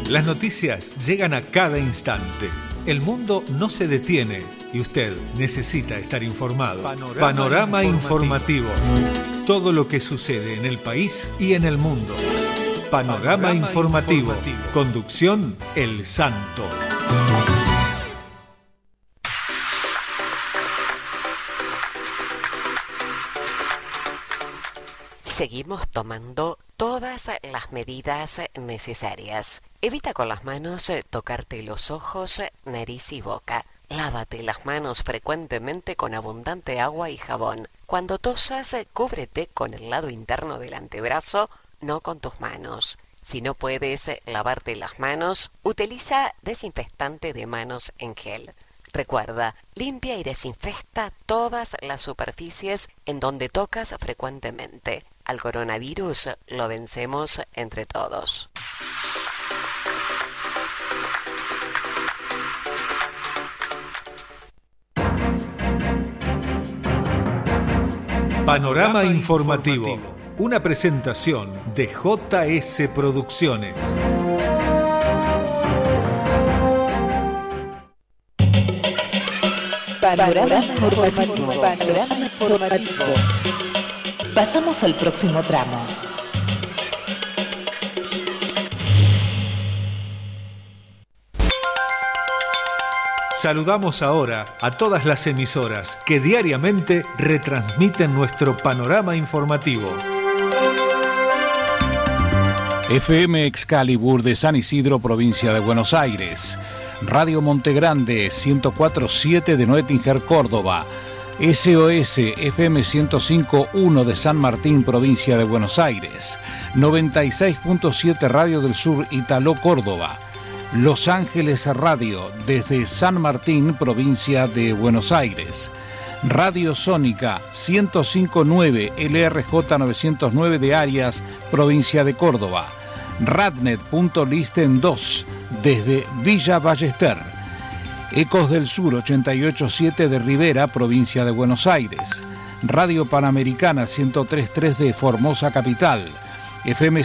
Las noticias llegan a cada instante. El mundo no se detiene y usted necesita estar informado. Panorama informativo. Todo lo que sucede en el país y en el mundo. Panorama informativo. Conducción El Santo. Seguimos tomando todas las medidas necesarias. Evita con las manos tocarte los ojos, nariz y boca. Lávate las manos frecuentemente con abundante agua y jabón. Cuando tosas, cúbrete con el lado interno del antebrazo, no con tus manos. Si no puedes lavarte las manos, utiliza desinfectante de manos en gel. Recuerda, limpia y desinfecta todas las superficies en donde tocas frecuentemente. Al coronavirus lo vencemos entre todos. Panorama informativo. Una presentación de JS Producciones. Panorama informativo. Panorama informativo. Pasamos al próximo tramo. Saludamos ahora a todas las emisoras que diariamente retransmiten nuestro panorama informativo. FM Excalibur de San Isidro, provincia de Buenos Aires. Radio Montegrande 104.7 de Noetinger, Córdoba. SOS FM 105.1 de San Martín, provincia de Buenos Aires. 96.7 Radio del Sur, Italó, Córdoba. Los Ángeles Radio desde San Martín, provincia de Buenos Aires. Radio Sónica 105.9 LRJ 909 de Arias, provincia de Córdoba. Radnet.listen 2 desde Villa Ballester. Ecos del Sur 88.7 de Rivera, provincia de Buenos Aires. Radio Panamericana 103.3 de Formosa Capital. FM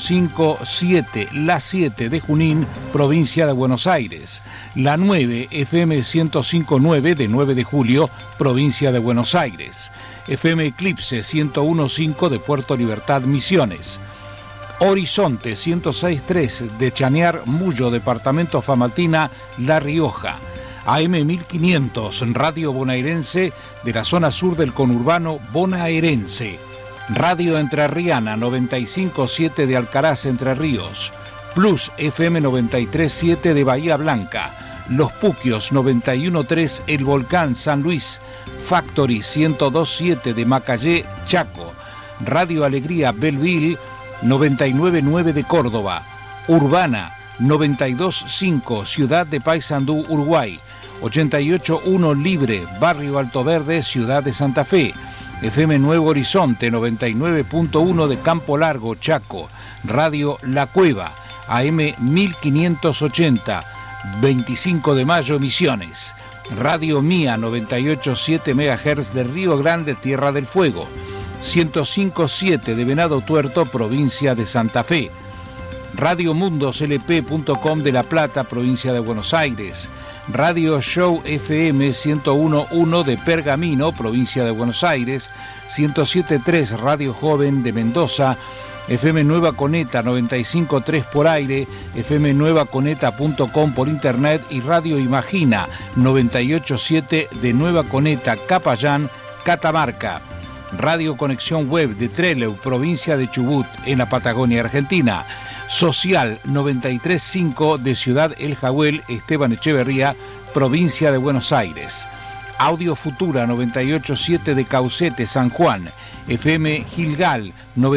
105.7 La 7 de Junín, provincia de Buenos Aires. La 9 FM 105.9 de 9 de Julio, provincia de Buenos Aires. FM Eclipse 101.5 de Puerto Libertad, Misiones. Horizonte 106.3 de Chañar, Mullo, departamento Famatina, La Rioja. AM 1500, Radio Bonaerense de la zona sur del conurbano bonaerense. Radio Entrerriana 95.7 de Alcaraz, Entre Ríos. Plus FM 93.7 de Bahía Blanca. Los Puquios 91.3 El Volcán, San Luis. Factory 102.7 de Macayé, Chaco. Radio Alegría Belleville 99.9 de Córdoba. Urbana 92.5 Ciudad de Paysandú, Uruguay. 88.1 Libre, Barrio Alto Verde, Ciudad de Santa Fe. FM Nuevo Horizonte 99.1 de Campo Largo, Chaco. Radio La Cueva, AM 1580, 25 de mayo, Misiones. Radio Mía 98.7 MHz de Río Grande, Tierra del Fuego. 105.7 de Venado Tuerto, provincia de Santa Fe. Radio Mundoslp.com de La Plata, provincia de Buenos Aires. Radio Show FM 101.1 de Pergamino, provincia de Buenos Aires. 107.3 Radio Joven de Mendoza. FM Nueva Coneta 95.3 por aire. FM nuevaconeta.com por internet. Y Radio Imagina 98.7 de Nueva Coneta, Capayán, Catamarca. Radio Conexión Web de Trelew, provincia de Chubut, en la Patagonia Argentina. Social 93.5 de Ciudad El Jagüel, Esteban Echeverría, provincia de Buenos Aires. Audio Futura 98.7 de Caucete, San Juan. FM Gilgal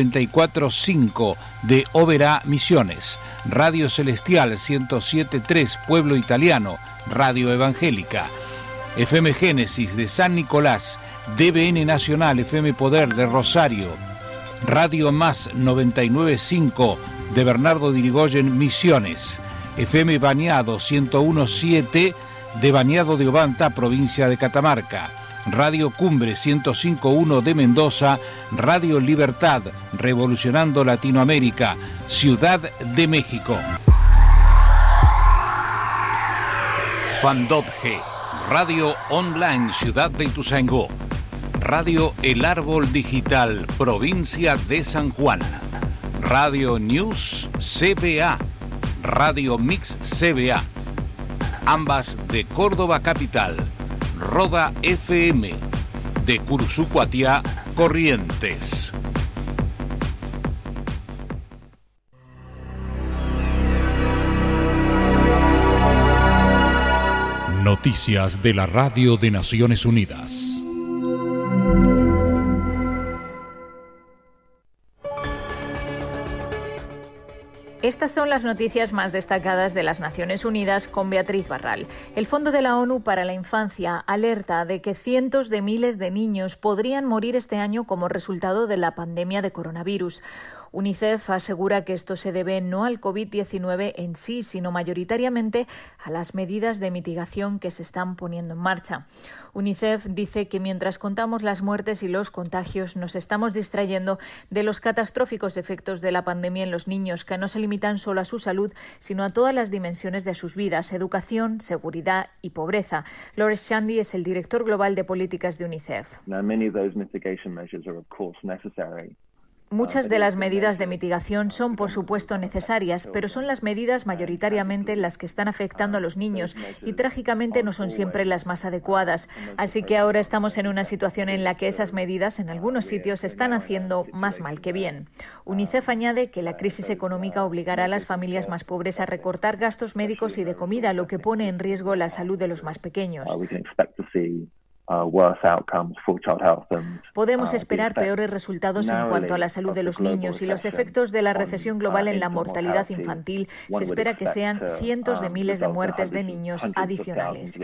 94.5 de Oberá, Misiones. Radio Celestial 107.3 Pueblo Italiano, Radio Evangélica. FM Génesis de San Nicolás. DBN Nacional, FM Poder de Rosario. Radio Más 99.5 de Bernardo Dirigoyen, Misiones. FM Bañado 101.7 de Bañado de Obanta, provincia de Catamarca. Radio Cumbre 105.1 de Mendoza. Radio Libertad, revolucionando Latinoamérica, Ciudad de México. Fandot G, Radio Online Ciudad de Ituzaingó, Radio El Árbol Digital Provincia de San Juan, Radio News CBA, Radio Mix CBA, ambas de Córdoba Capital, Roda FM, de Cursucuatiá, Corrientes. Noticias de la Radio de Naciones Unidas. Estas son las noticias más destacadas de las Naciones Unidas con Beatriz Barral. El Fondo de la ONU para la Infancia alerta de que cientos de miles de niños podrían morir este año como resultado de la pandemia de coronavirus. UNICEF asegura que esto se debe no al COVID-19 en sí, sino mayoritariamente a las medidas de mitigación que se están poniendo en marcha. UNICEF dice que mientras contamos las muertes y los contagios, nos estamos distrayendo de los catastróficos efectos de la pandemia en los niños, que no se limitan solo a su salud, sino a todas las dimensiones de sus vidas: educación, seguridad y pobreza. Lawrence Shandy es el director global de políticas de UNICEF. Muchas de las medidas de mitigación son, por supuesto, necesarias, pero son las medidas mayoritariamente las que están afectando a los niños y, trágicamente, no son siempre las más adecuadas. Así que ahora estamos en una situación en la que esas medidas, en algunos sitios, están haciendo más mal que bien. UNICEF añade que la crisis económica obligará a las familias más pobres a recortar gastos médicos y de comida, lo que pone en riesgo la salud de los más pequeños. Podemos esperar peores resultados en cuanto a la salud de los niños, y los efectos de la recesión global en la mortalidad infantil se espera que sean cientos de miles de muertes de niños adicionales.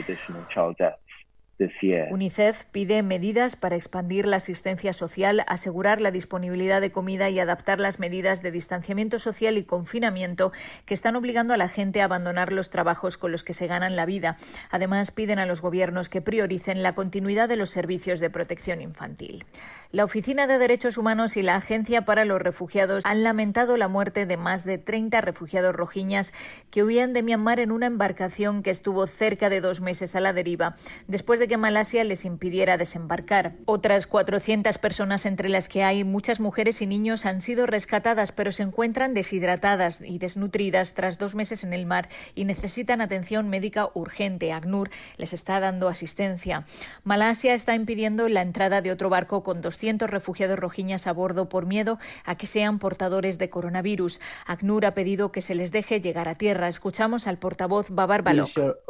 UNICEF pide medidas para expandir la asistencia social, asegurar la disponibilidad de comida y adaptar las medidas de distanciamiento social y confinamiento que están obligando a la gente a abandonar los trabajos con los que se ganan la vida. Además, piden a los gobiernos que prioricen la continuidad de los servicios de protección infantil. La Oficina de Derechos Humanos y la Agencia para los Refugiados han lamentado la muerte de más de 30 refugiados rohinyas que huían de Myanmar en una embarcación que estuvo cerca de 2 meses a la deriva, después de que Malasia les impidiera desembarcar. Otras 400 personas, entre las que hay muchas mujeres y niños, han sido rescatadas, pero se encuentran deshidratadas y desnutridas tras 2 meses en el mar y necesitan atención médica urgente. ACNUR les está dando asistencia. Malasia está impidiendo la entrada de otro barco con 200 refugiados rohinyas a bordo por miedo a que sean portadores de coronavirus. ACNUR ha pedido que se les deje llegar a tierra. Escuchamos al portavoz Babar Balok.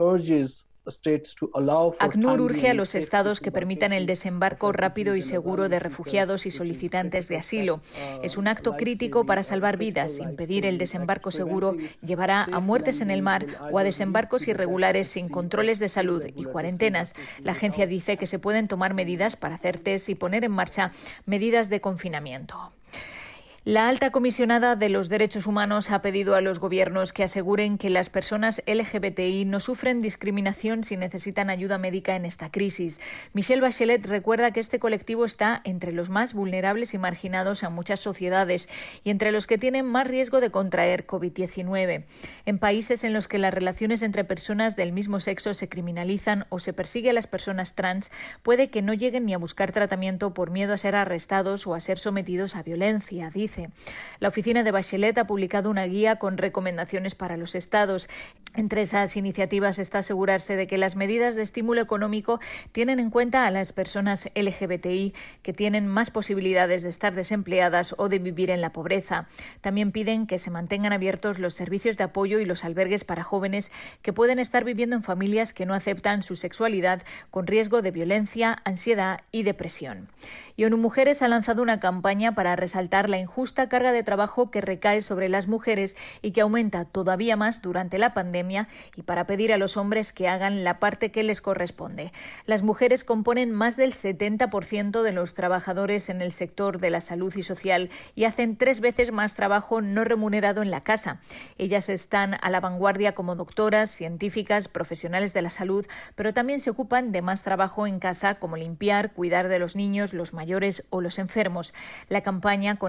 ACNUR urge a los estados que permitan el desembarco rápido y seguro de refugiados y solicitantes de asilo. Es un acto crítico para salvar vidas. Impedir el desembarco seguro llevará a muertes en el mar o a desembarcos irregulares sin controles de salud y cuarentenas. La agencia dice que se pueden tomar medidas para hacer test y poner en marcha medidas de confinamiento. La alta comisionada de los derechos humanos ha pedido a los gobiernos que aseguren que las personas LGBTI no sufren discriminación si necesitan ayuda médica en esta crisis. Michelle Bachelet recuerda que este colectivo está entre los más vulnerables y marginados en muchas sociedades y entre los que tienen más riesgo de contraer COVID-19. En países en los que las relaciones entre personas del mismo sexo se criminalizan o se persigue a las personas trans, puede que no lleguen ni a buscar tratamiento por miedo a ser arrestados o a ser sometidos a violencia, dice. La oficina de Bachelet ha publicado una guía con recomendaciones para los estados. Entre esas iniciativas está asegurarse de que las medidas de estímulo económico tienen en cuenta a las personas LGBTI que tienen más posibilidades de estar desempleadas o de vivir en la pobreza. También piden que se mantengan abiertos los servicios de apoyo y los albergues para jóvenes que pueden estar viviendo en familias que no aceptan su sexualidad, con riesgo de violencia, ansiedad y depresión. Y ONU Mujeres ha lanzado una campaña para resaltar la injusta carga de trabajo que recae sobre las mujeres y que aumenta todavía más durante la pandemia, y para pedir a los hombres que hagan la parte que les corresponde. Las mujeres componen más del 70% de los trabajadores en el sector de la salud y social y hacen 3 veces más trabajo no remunerado en la casa. Ellas están a la vanguardia como doctoras, científicas, profesionales de la salud, pero también se ocupan de más trabajo en casa, como limpiar, cuidar de los niños, los mayores o los enfermos. La campaña, con el hashtag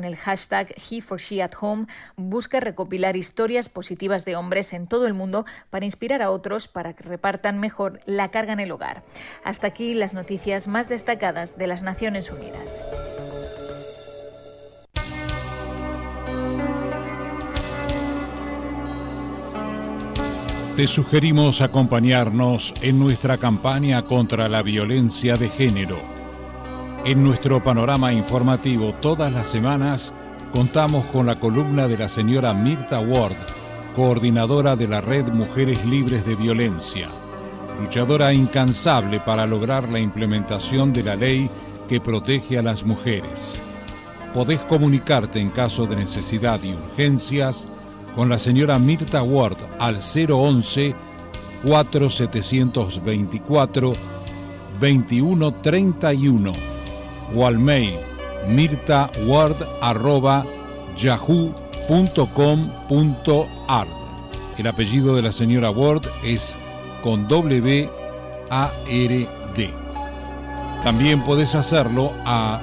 hashtag #HeForSheAtHome busca recopilar historias positivas de hombres en todo el mundo para inspirar a otros para que repartan mejor la carga en el hogar. Hasta aquí las noticias más destacadas de las Naciones Unidas. Te sugerimos acompañarnos en nuestra campaña contra la violencia de género. En nuestro panorama informativo todas las semanas contamos con la columna de la señora Mirta Ward, coordinadora de la Red Mujeres Libres de Violencia, luchadora incansable para lograr la implementación de la ley que protege a las mujeres. Podés comunicarte en caso de necesidad y urgencias con la señora Mirta Ward al 011-4724-2131 o al mail mirtaward@yahoo.com.ar. El apellido de la señora Ward es con W-A-R-D. También podés hacerlo a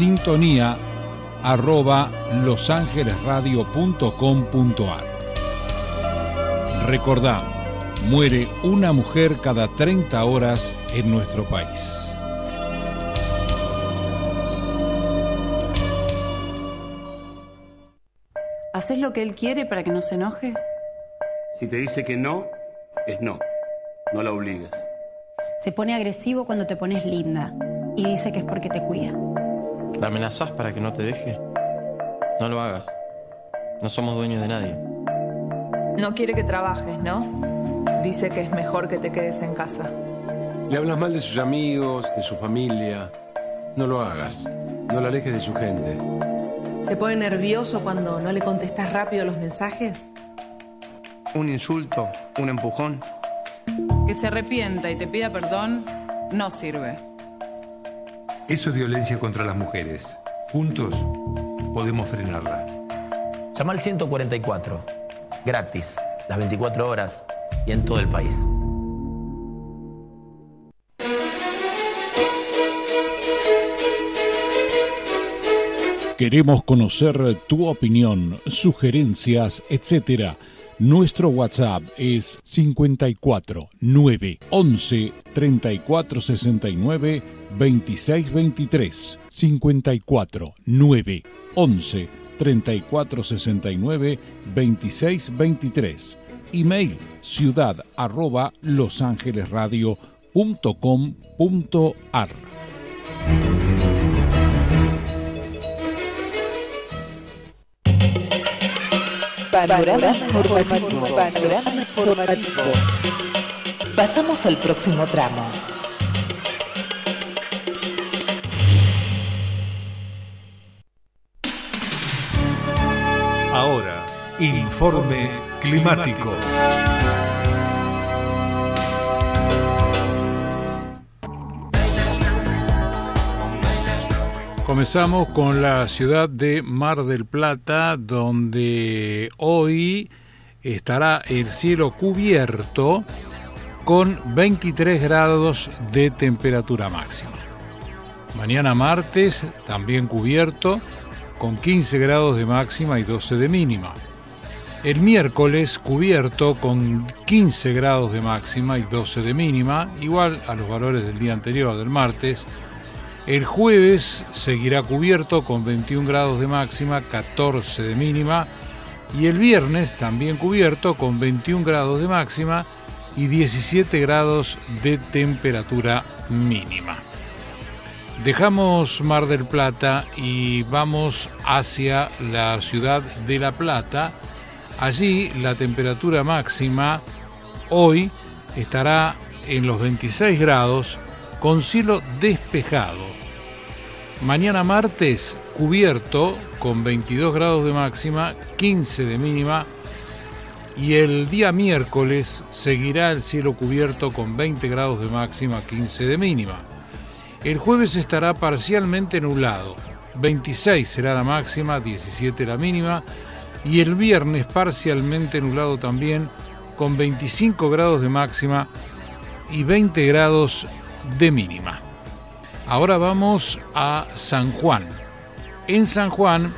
sintonía@losangelesradio.com.ar. Recordá, muere una mujer cada 30 horas en nuestro país. ¿Haces lo que él quiere para que no se enoje? Si te dice que no, es no. No la obligues. Se pone agresivo cuando te pones linda y dice que es porque te cuida. ¿La amenazás para que no te deje? No lo hagas. No somos dueños de nadie. No quiere que trabajes, ¿no? Dice que es mejor que te quedes en casa. Le hablas mal de sus amigos, de su familia. No lo hagas. No lo alejes de su gente. ¿Se pone nervioso cuando no le contestas rápido los mensajes? Un insulto, un empujón. Que se arrepienta y te pida perdón no sirve. Eso es violencia contra las mujeres. Juntos podemos frenarla. Llama al 144, gratis, las 24 horas y en todo el país. Queremos conocer tu opinión, sugerencias, etc. Nuestro WhatsApp es 54 9 11 34 69 26 23. 54 9 11 34 69 26 23. Email ciudad@losangelesradio.com.ar. Panorama informativo. Panorama informativo. Pasamos al próximo tramo. Ahora, informe climático. Comenzamos con la ciudad de Mar del Plata, donde hoy estará el cielo cubierto con 23 grados de temperatura máxima. Mañana martes también cubierto con 15 grados de máxima y 12 de mínima. El miércoles cubierto con 15 grados de máxima y 12 de mínima, igual a los valores del día anterior, del martes. El jueves seguirá cubierto con 21 grados de máxima, 14 de mínima, y el viernes también cubierto con 21 grados de máxima y 17 grados de temperatura mínima. Dejamos Mar del Plata y vamos hacia la ciudad de La Plata. Allí la temperatura máxima hoy estará en los 26 grados con cielo despejado. Mañana martes cubierto con 22 grados de máxima, 15 de mínima, y el día miércoles seguirá el cielo cubierto con 20 grados de máxima, 15 de mínima. El jueves estará parcialmente nublado, 26 será la máxima, 17 la mínima, y el viernes parcialmente nublado también, con 25 grados de máxima y 20 grados de mínima. Ahora vamos a San Juan. En San Juan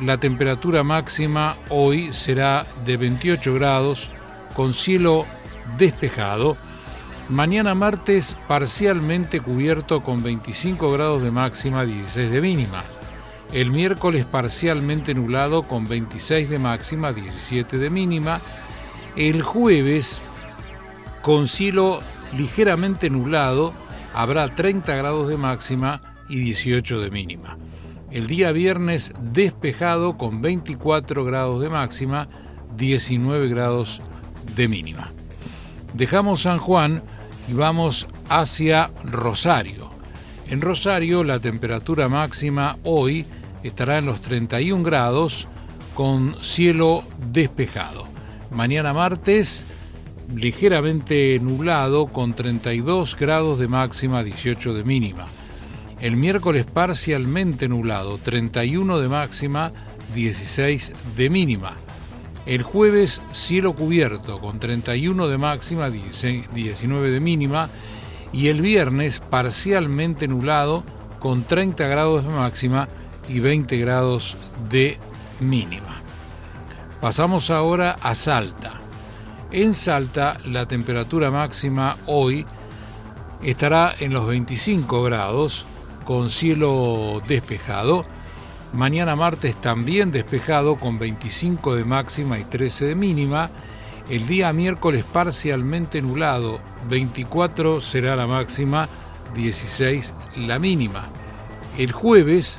la temperatura máxima hoy será de 28 grados con cielo despejado. Mañana martes parcialmente cubierto con 25 grados de máxima, 16 de mínima. El miércoles parcialmente nublado con 26 de máxima, 17 de mínima. El jueves con cielo ligeramente nublado habrá 30 grados de máxima y 18 de mínima. El día viernes despejado con 24 grados de máxima, 19 grados de mínima. Dejamos San Juan y vamos hacia Rosario. En Rosario la temperatura máxima hoy estará en los 31 grados con cielo despejado. Mañana martes ligeramente nublado con 32 grados de máxima, 18 de mínima. El miércoles parcialmente nublado, 31 de máxima, 16 de mínima. El jueves cielo cubierto con 31 de máxima, 19 de mínima. Y el viernes parcialmente nublado con 30 grados de máxima y 20 grados de mínima. Pasamos ahora a Salta. En Salta la temperatura máxima hoy estará en los 25 grados con cielo despejado. Mañana martes también despejado con 25 de máxima y 13 de mínima. El día miércoles parcialmente nublado, 24 será la máxima, 16 la mínima. El jueves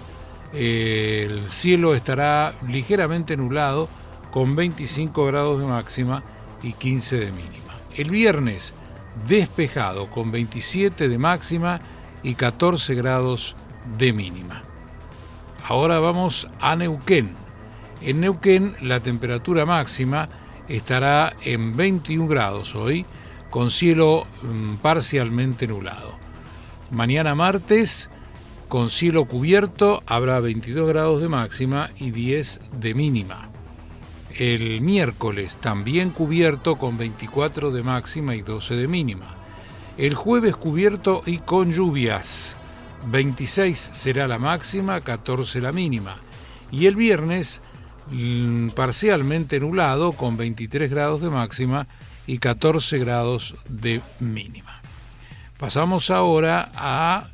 el cielo estará ligeramente nublado con 25 grados de máxima y 15 de mínima. El viernes despejado con 27 de máxima y 14 grados de mínima. Ahora vamos a Neuquén. En Neuquén la temperatura máxima estará en 21 grados hoy, con cielo parcialmente nublado. Mañana martes, con cielo cubierto, habrá 22 grados de máxima y 10 de mínima. El miércoles también cubierto con 24 de máxima y 12 de mínima. El jueves cubierto y con lluvias, 26 será la máxima, 14 la mínima. Y el viernes parcialmente nublado con 23 grados de máxima y 14 grados de mínima. Pasamos ahora a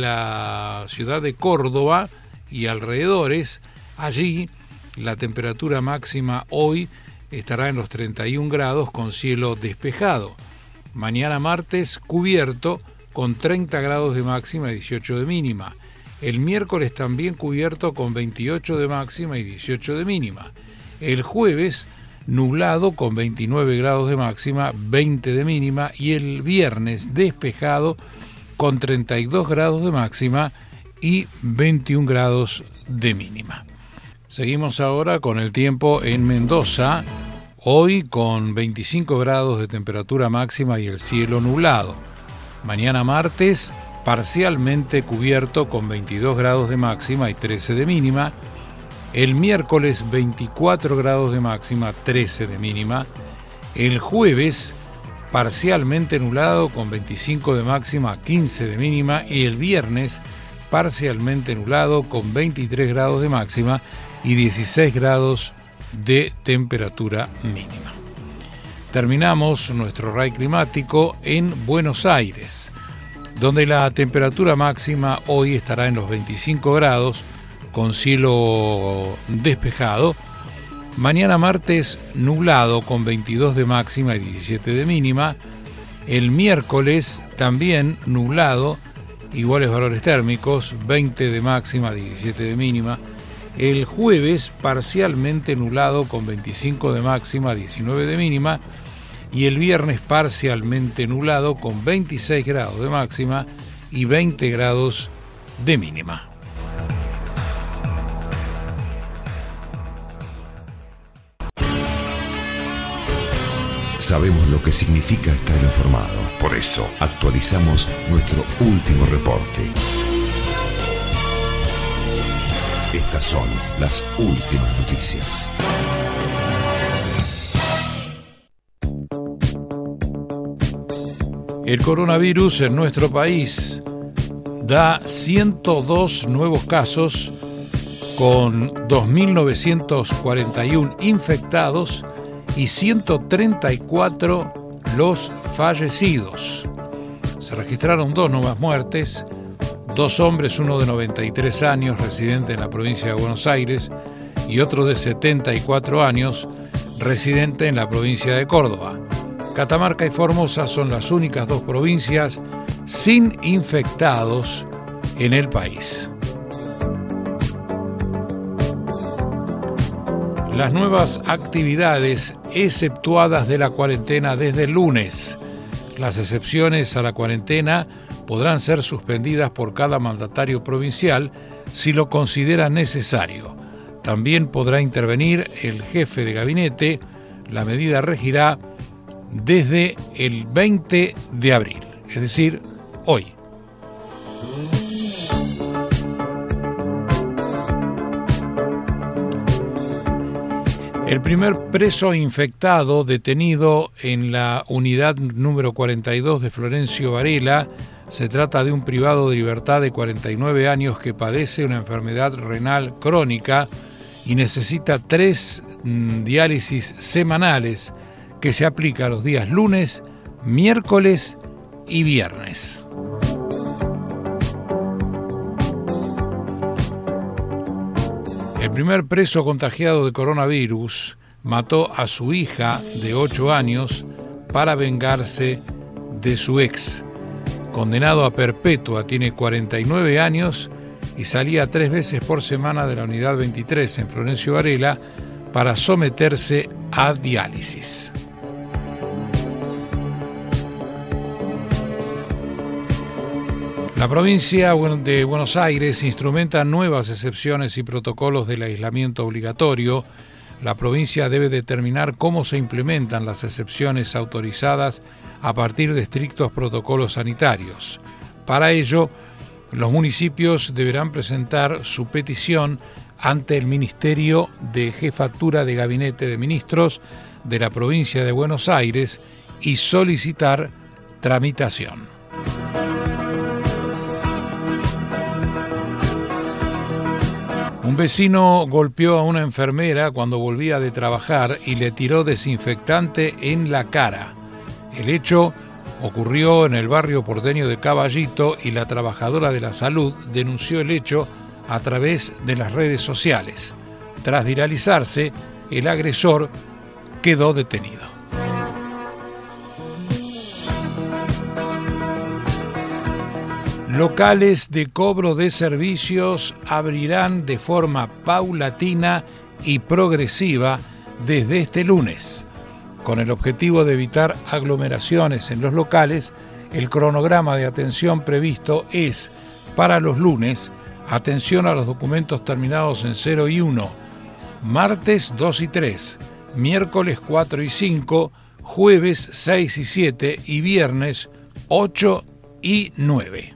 la ciudad de Córdoba y alrededores. Allí la temperatura máxima hoy estará en los 31 grados con cielo despejado. Mañana martes cubierto con 30 grados de máxima y 18 de mínima. El miércoles también cubierto con 28 de máxima y 18 de mínima. El jueves nublado con 29 grados de máxima, 20 de mínima. Y el viernes despejado con 32 grados de máxima y 21 grados de mínima. Seguimos ahora con el tiempo en Mendoza, hoy con 25 grados de temperatura máxima y el cielo nublado. Mañana martes parcialmente cubierto con 22 grados de máxima y 13 de mínima. El miércoles 24 grados de máxima, 13 de mínima. El jueves parcialmente nublado con 25 de máxima, 15 de mínima. Y el viernes parcialmente nublado con 23 grados de máxima y 16 grados de temperatura mínima. Terminamos nuestro RAI climático en Buenos Aires, donde la temperatura máxima hoy estará en los 25 grados con cielo despejado. Mañana martes nublado con 22 de máxima y 17 de mínima. El miércoles también nublado, iguales valores térmicos, 20 de máxima, 17 de mínima. El jueves parcialmente nublado con 25 de máxima, 19 de mínima. Y el viernes parcialmente nublado con 26 grados de máxima y 20 grados de mínima. Sabemos lo que significa estar informado. Por eso actualizamos nuestro último reporte. Estas son las últimas noticias. El coronavirus en nuestro país da 102 nuevos casos con 2.941 infectados y 134 los fallecidos. Se registraron 2 nuevas muertes, 2 hombres, uno de 93 años, residente en la provincia de Buenos Aires, y otro de 74 años, residente en la provincia de Córdoba. Catamarca y Formosa son las únicas 2 provincias sin infectados en el país. Las nuevas actividades exceptuadas de la cuarentena desde el lunes. Las excepciones a la cuarentena podrán ser suspendidas por cada mandatario provincial si lo considera necesario. También podrá intervenir el jefe de gabinete. La medida regirá desde el 20 de abril, es decir, hoy. El primer preso infectado detenido en la unidad número 42 de Florencio Varela se trata de un privado de libertad de 49 años que padece una enfermedad renal crónica y necesita 3 diálisis semanales que se aplica los días lunes, miércoles y viernes. El primer preso contagiado de coronavirus mató a su hija de 8 años para vengarse de su ex. Condenado a perpetua, tiene 49 años y salía 3 veces por semana de la unidad 23 en Florencio Varela para someterse a diálisis. La provincia de Buenos Aires instrumenta nuevas excepciones y protocolos del aislamiento obligatorio. La provincia debe determinar cómo se implementan las excepciones autorizadas a partir de estrictos protocolos sanitarios. Para ello, los municipios deberán presentar su petición ante el Ministerio de Jefatura de Gabinete de Ministros de la provincia de Buenos Aires y solicitar tramitación. Un vecino golpeó a una enfermera cuando volvía de trabajar y le tiró desinfectante en la cara. El hecho ocurrió en el barrio porteño de Caballito y la trabajadora de la salud denunció el hecho a través de las redes sociales. Tras viralizarse, el agresor quedó detenido. Locales de cobro de servicios abrirán de forma paulatina y progresiva desde este lunes. Con el objetivo de evitar aglomeraciones en los locales, el cronograma de atención previsto es, para los lunes, atención a los documentos terminados en 0 y 1, martes 2 y 3, miércoles 4 y 5, jueves 6 y 7 y viernes 8 y 9.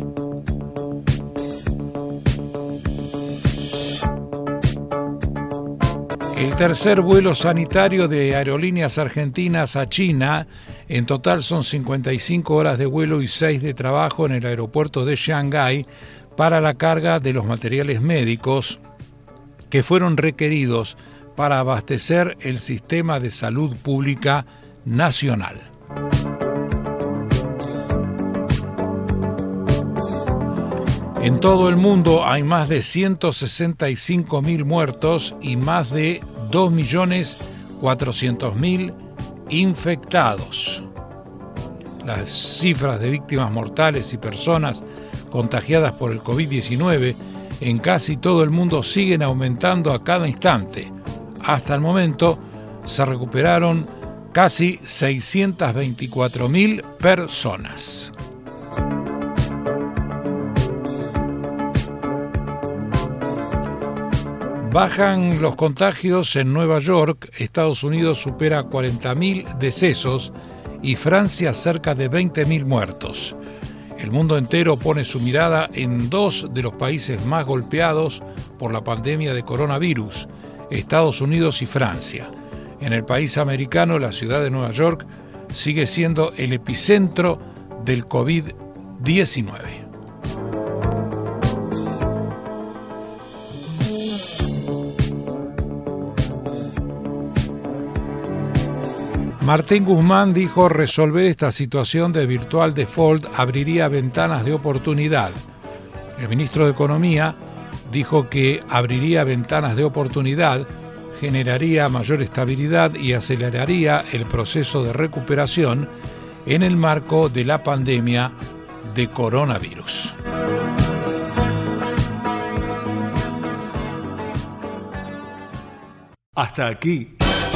El tercer vuelo sanitario de Aerolíneas Argentinas a China, en total son 55 horas de vuelo y 6 de trabajo en el aeropuerto de Shanghái para la carga de los materiales médicos que fueron requeridos para abastecer el sistema de salud pública nacional. En todo el mundo hay más de 165.000 muertos y más de 2.400.000 infectados. Las cifras de víctimas mortales y personas contagiadas por el COVID-19 en casi todo el mundo siguen aumentando a cada instante. Hasta el momento se recuperaron casi 624.000 personas. Bajan los contagios en Nueva York, Estados Unidos supera 40.000 decesos y Francia cerca de 20.000 muertos. El mundo entero pone su mirada en 2 de los países más golpeados por la pandemia de coronavirus, Estados Unidos y Francia. En el país americano, la ciudad de Nueva York sigue siendo el epicentro del COVID-19. Martín Guzmán dijo resolver esta situación de virtual default abriría ventanas de oportunidad. El ministro de Economía dijo que abriría ventanas de oportunidad, generaría mayor estabilidad y aceleraría el proceso de recuperación en el marco de la pandemia de coronavirus. Hasta aquí.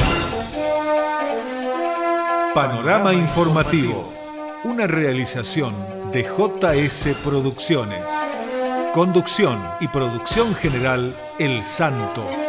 Panorama Informativo, una realización de JS Producciones. Conducción y producción general El Santo.